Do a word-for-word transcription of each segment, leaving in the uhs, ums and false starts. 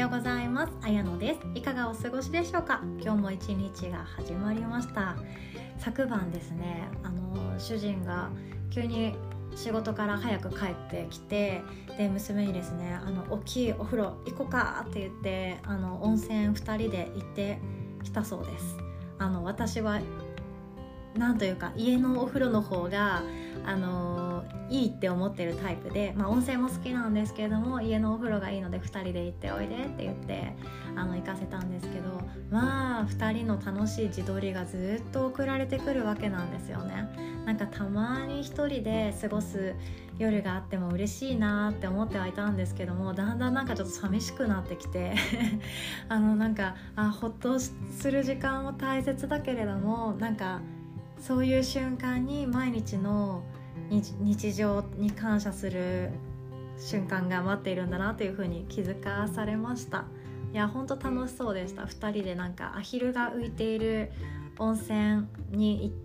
ようございます。あやのです。いかがお過ごしでしょうか。今日も一日が始まりました。昨晩ですね、あの主人が急に仕事から早く帰ってきて、で娘にですね、あの大きいお風呂行こうかって言って、あの温泉ふたりで行ってきたそうです。あの私はなんというか家のお風呂の方があのいいって思ってるタイプで、まあ、温泉も好きなんですけれども、家のお風呂がいいのでふたりで行っておいでって言ってあの行かせたんですけど、まあふたりの楽しい自撮りがずっと送られてくるわけなんですよね。なんかたまに一人で過ごす夜があっても嬉しいなって思ってはいたんですけども、だんだんなんかちょっと寂しくなってきてあのなんかあほっとする時間も大切だけれども、なんかそういう瞬間に毎日の日常に感謝する瞬間が待っているんだなというふうに気づかされました。いや本当楽しそうでした。ふたりでなんかアヒルが浮いている温泉に行って、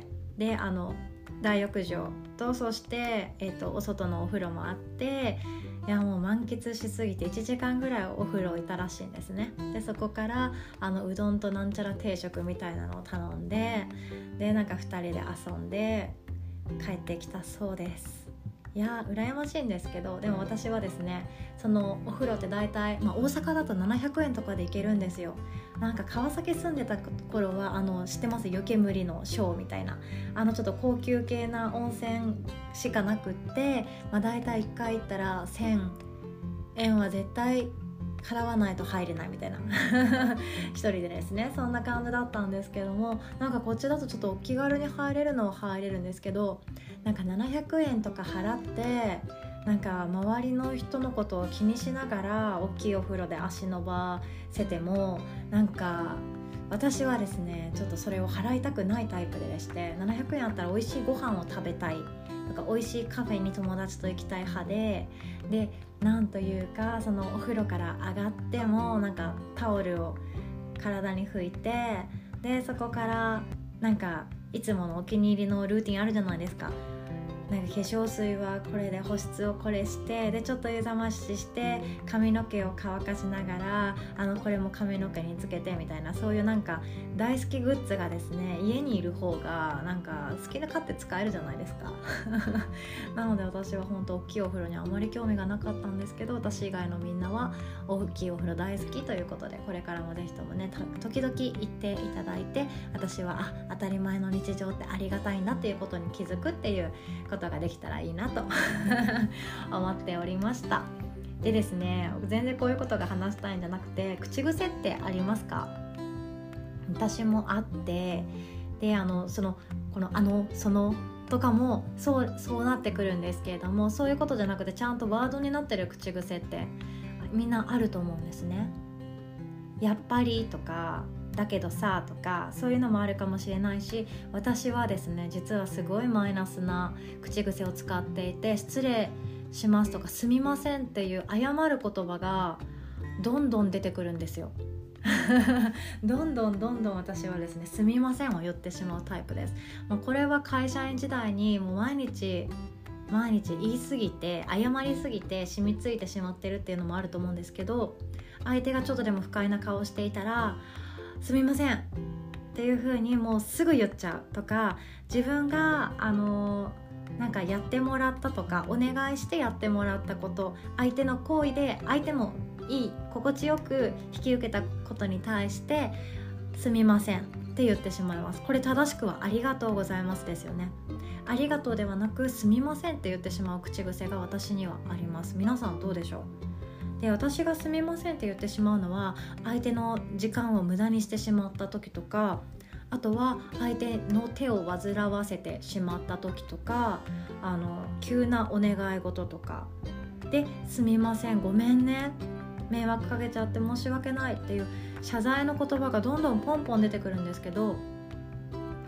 であの大浴場とそして、えーと、お外のお風呂もあって、いやもう満喫しすぎていちじかんぐらいお風呂いたらしいんですね。でそこからあのうどんとなんちゃら定食みたいなのを頼んで、でなんかふたりで遊んで帰ってきたそうです。いや羨ましいんですけど、でも私はですね、そのお風呂って大体、まあ、大阪だとななひゃくえんとかで行けるんですよ。なんか川崎住んでた頃はあの知ってます？湯煙のショーみたいな、あのちょっと高級系な温泉しかなくって、まあ、大体いっかい行ったらせんえんは絶対払わないと入れないみたいな一人でですね、そんな感じだったんですけども、なんかこっちだとちょっとお気軽に入れるのは入れるんですけど、なんかななひゃくえんとか払ってなんか周りの人のことを気にしながら大きいお風呂で足伸ばせても、なんか私はですねちょっとそれを払いたくないタイプでして、ななひゃくえんあったら美味しいご飯を食べたい、なんか美味しいカフェに友達と行きたい派で、でなんというかそのお風呂から上がってもなんかタオルを体に拭いて、でそこからなんかいつものお気に入りのルーティンあるじゃないですか。なんか化粧水はこれで保湿をこれして、でちょっと湯冷ましして髪の毛を乾かしながらあのこれも髪の毛につけてみたいな、そういうなんか大好きグッズがですね家にいる方がなんか好きな勝手使えるじゃないですかなので私は本当大きいお風呂にあまり興味がなかったんですけど、私以外のみんなは大きいお風呂大好きということで、これからもぜひともね時々行っていただいて、私はあ当たり前の日常ってありがたいんだっていうことに気づくっていうことができたらいいなと思っておりました。でですね、全然こういうことが話したいんじゃなくて、口癖ってありますか？私もあって、であのそのこのあのそのとかもそうそうなってくるんですけれども、そういうことじゃなくてちゃんとワードになってる口癖ってみんなあると思うんですね。やっぱりとかだけどさとか、そういうのもあるかもしれないし、私はですね実はすごいマイナスな口癖を使っていて、失礼しますとかすみませんっていう謝る言葉がどんどん出てくるんですよどんどんどんどん私はですねすみませんを言ってしまうタイプです。もうこれは会社員時代にもう毎日毎日言い過ぎて謝りすぎて染みついてしまってるっていうのもあると思うんですけど、相手がちょっとでも不快な顔をしていたらすみませんっていう風にもうすぐ言っちゃうとか、自分があのなんかやってもらったとかお願いしてやってもらったこと、相手の行為で相手もいい心地よく引き受けたことに対してすみませんって言ってしまいます。これ正しくはありがとうございますですよね。ありがとうではなくすみませんって言ってしまう口癖が私にはあります。皆さんどうでしょう？で私がすみませんって言ってしまうのは、相手の時間を無駄にしてしまった時とか、あとは相手の手を煩わせてしまった時とか、あの急なお願い事とかですみませんごめんね迷惑かけちゃって申し訳ないっていう謝罪の言葉がどんどんポンポン出てくるんですけど、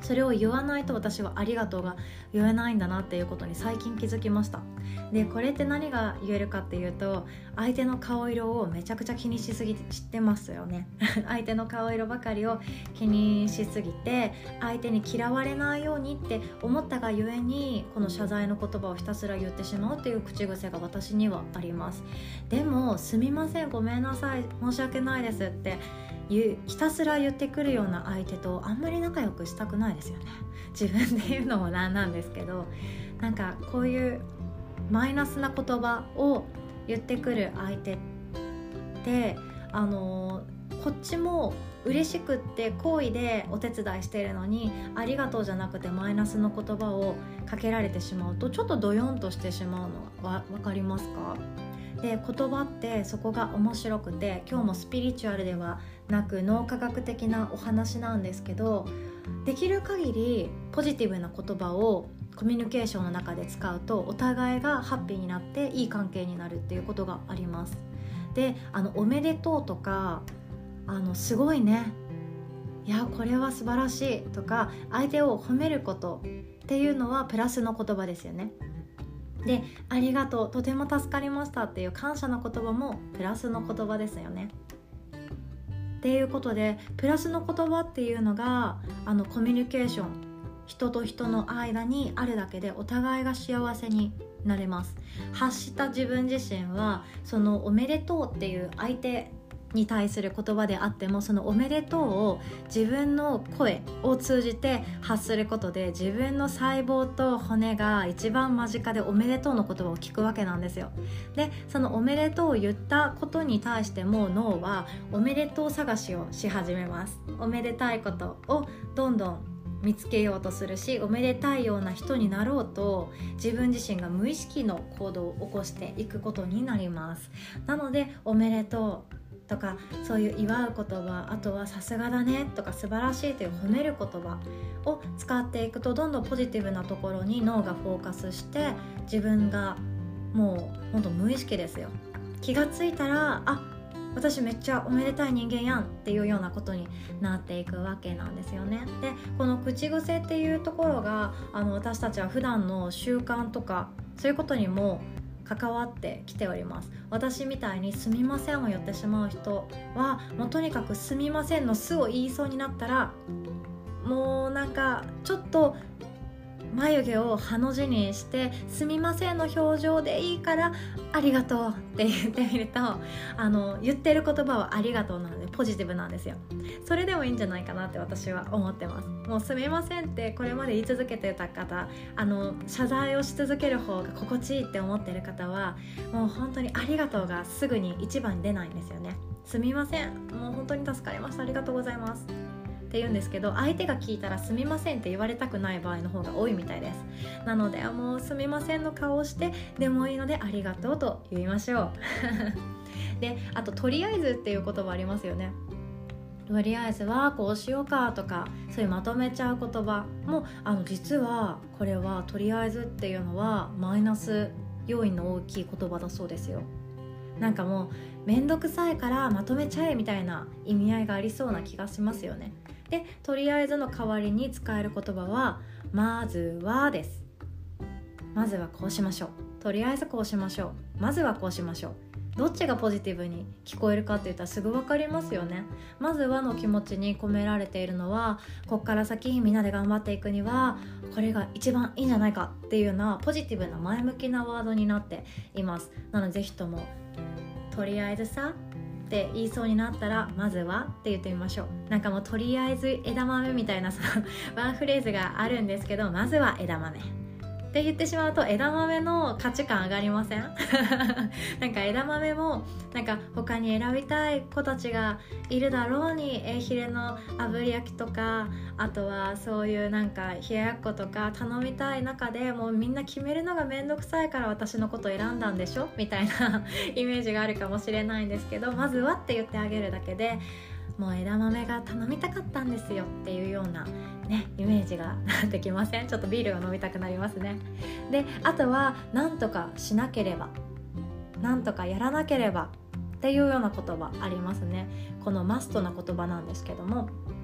それを言わないと私はありがとうが言えないんだなっていうことに最近気づきました。でこれって何が言えるかっていうと、相手の顔色をめちゃくちゃ気にしすぎて知ってますよね相手の顔色ばかりを気にしすぎて、相手に嫌われないようにって思ったがゆえに、この謝罪の言葉をひたすら言ってしまうっていう口癖が私にはあります。でもすみません、ごめんなさい、申し訳ないですってひたすら言ってくるような相手とあんまり仲良くしたくないですよね。自分で言うのもなんなんですけど、なんかこういうマイナスな言葉を言ってくる相手ってあのこっちも嬉しくって好意でお手伝いしているのに、ありがとうじゃなくてマイナスの言葉をかけられてしまうとちょっとドヨンとしてしまうのは分かりますか？で言葉ってそこが面白くて、今日もスピリチュアルではなく脳科学的なお話なんですけど、できる限りポジティブな言葉をコミュニケーションの中で使うとお互いがハッピーになっていい関係になるっていうことがあります。であのおめでとうとかあのすごいね、いやこれは素晴らしいとか相手を褒めることっていうのはプラスの言葉ですよね。でありがとう、とても助かりましたっていう感謝の言葉もプラスの言葉ですよね。っていうことでプラスの言葉っていうのがあのコミュニケーション、人と人の間にあるだけでお互いが幸せになれます。発した自分自身はそのおめでとうっていう相手に対する言葉であっても、そのおめでとうを自分の声を通じて発することで自分の細胞と骨が一番間近でおめでとうの言葉を聞くわけなんですよ。でそのおめでとうを言ったことに対しても脳はおめでとう探しをし始めます。おめでたいことをどんどん見つけようとするし、おめでたいような人になろうと自分自身が無意識の行動を起こしていくことになります。なのでおめでとうとかそういう祝う言葉、あとはさすがだねとか素晴らしいという褒める言葉を使っていくと、どんどんポジティブなところに脳がフォーカスして、自分がもうほんと無意識ですよ、気がついたらあ私めっちゃおめでたい人間やんっていうようなことになっていくわけなんですよね。でこの口癖っていうところがあの私たちは普段の習慣とかそういうことにも関わってきております。私みたいにすみませんを言ってしまう人はもうとにかくすみませんのすを言いそうになったら、もうなんかちょっと眉毛をハの字にしてすみませんの表情でいいからありがとうって言ってみると、あの言ってる言葉はありがとうなのでポジティブなんですよ。それでもいいんじゃないかなって私は思ってます。もうすみませんってこれまで言い続けてた方、あの謝罪をし続ける方が心地いいって思ってる方はもう本当にありがとうがすぐに一番に出ないんですよね。すみません、もう本当に助かりました、ありがとうございますって言うんですけど、相手が聞いたらすみませんって言われたくない場合の方が多いみたいです。なのでもうすみませんの顔をしてでもいいのでありがとうと言いましょうであととりあえずっていう言葉ありますよね。とりあえずはこうしようかとかそういうまとめちゃう言葉もあの実はこれはとりあえずっていうのはマイナス要因の大きい言葉だそうですよ。なんかもうめんどくさいからまとめちゃえみたいな意味合いがありそうな気がしますよね。でとりあえずの代わりに使える言葉はまずはです。まずはこうしましょう、とりあえずこうしましょう、まずはこうしましょう。どっちがポジティブに聞こえるかって言ったらすぐ分かりますよね。まずはの気持ちに込められているのは、こっから先みんなで頑張っていくにはこれが一番いいんじゃないかっていうようなポジティブな前向きなワードになっています。なのでぜひともとりあえずさって言いそうになったらまずはって言ってみましょう。なんかもうとりあえず枝豆みたいなそのワンフレーズがあるんですけど、まずは枝豆って言ってしまうと枝豆の価値観上がりませんなんか枝豆もなんか他に選びたい子たちがいるだろうに、えヒレの炙り焼きとかあとはそういうなんか冷ややっことか頼みたい中でもうみんな決めるのがめんどくさいから私のこと選んだんでしょみたいなイメージがあるかもしれないんですけど、まずはって言ってあげるだけでもう枝豆が頼みたかったんですよっていうようなねイメージができません？ちょっとビールが飲みたくなりますね。であとはなんとかしなければ、なんとかやらなければっていうような言葉ありますね。このマストな言葉なんですけども、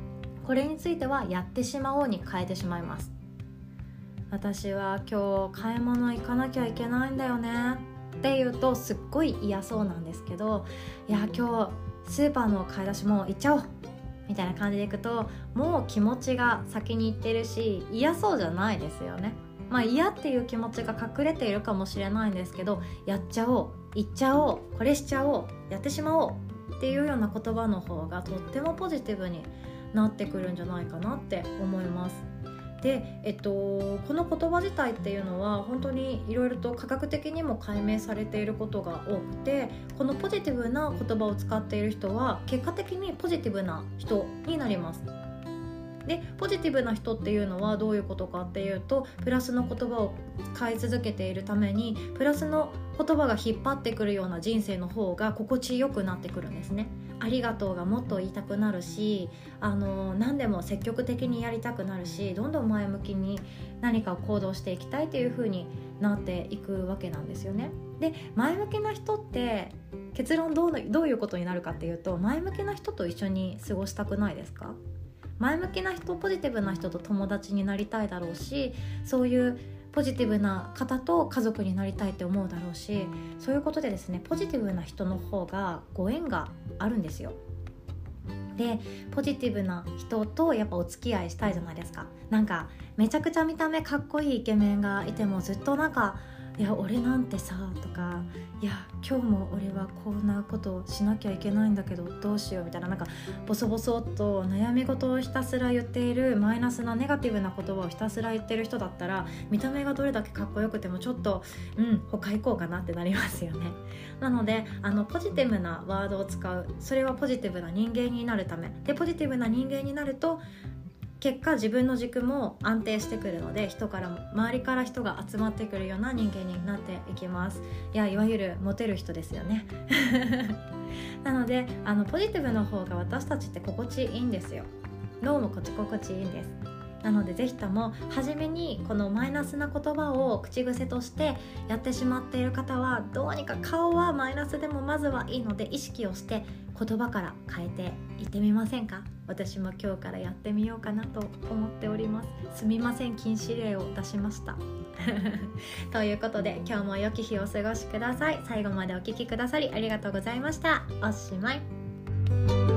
これについてはやってしまおうに変えてしまいます。私は今日買い物行かなきゃいけないんだよねって言うとすっごい嫌そうなんですけど、いや今日スーパーの買い出しも行っちゃおうみたいな感じでいくと、もう気持ちが先に行ってるし嫌そうじゃないですよね。まあ嫌っていう気持ちが隠れているかもしれないんですけど、やっちゃおう、行っちゃおう、これしちゃおう、やってしまおうっていうような言葉の方がとってもポジティブになってくるんじゃないかなって思います。で、えっと、この言葉自体っていうのは本当にいろいろと科学的にも解明されていることが多くて、このポジティブな言葉を使っている人は結果的にポジティブな人になります。で、ポジティブな人っていうのはどういうことかっていうと、プラスの言葉を使い続けているためにプラスの言葉が引っ張ってくるような人生の方が心地よくなってくるんですね。ありがとうがもっと言いたくなるし、あの何でも積極的にやりたくなるし、どんどん前向きに何かを行動していきたいという風になっていくわけなんですよね。で、前向きな人って結論どう、どういうことになるかっていうと、前向きな人と一緒に過ごしたくないですか？前向きな人、ポジティブな人と友達になりたいだろうし、そういうポジティブな方と家族になりたいって思うだろうし、そういうことでですね、ポジティブな人の方がご縁があるんですよ。で、ポジティブな人とやっぱお付き合いしたいじゃないですか。なんかめちゃくちゃ見た目かっこいいイケメンがいてもずっとなんか、いや俺なんてさとか、いや今日も俺はこんなことをしなきゃいけないんだけどどうしようみたいな、なんかボソボソっと悩み事をひたすら言っている、マイナスなネガティブな言葉をひたすら言ってる人だったら、見た目がどれだけかっこよくてもちょっとうん他行こうかなってなりますよね。なのであのポジティブなワードを使う、それはポジティブな人間になるためで、ポジティブな人間になると結果自分の軸も安定してくるので、人からも周りから人が集まってくるような人間になっていきます。いや、いわゆるモテる人ですよねなのであのポジティブの方が私たちって心地いいんですよ。脳もこっち心地いいんです。なのでぜひとも初めにこのマイナスな言葉を口癖としてやってしまっている方は、どうにか顔はマイナスでもまずはいいので意識をして言葉から変えていってみませんか？私も今日からやってみようかなと思っております。すみません、禁止令を出しましたということで今日も良き日をお過ごしください。最後までお聞きくださりありがとうございました。おしまい。